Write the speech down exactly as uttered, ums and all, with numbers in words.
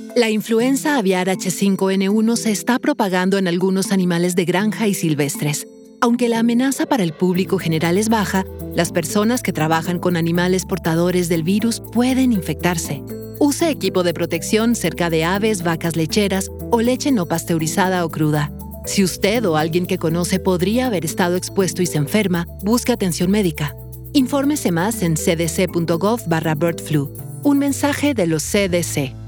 La influenza aviar H cinco N uno se está propagando en algunos animales de granja y silvestres. Aunque la amenaza para el público general es baja, las personas que trabajan con animales portadores del virus pueden infectarse. Use equipo de protección cerca de aves, vacas lecheras o leche no pasteurizada o cruda. Si usted o alguien que conoce podría haber estado expuesto y se enferma, busque atención médica. Infórmese más en c d c punto gov barra bird flu. Un mensaje de los C D C.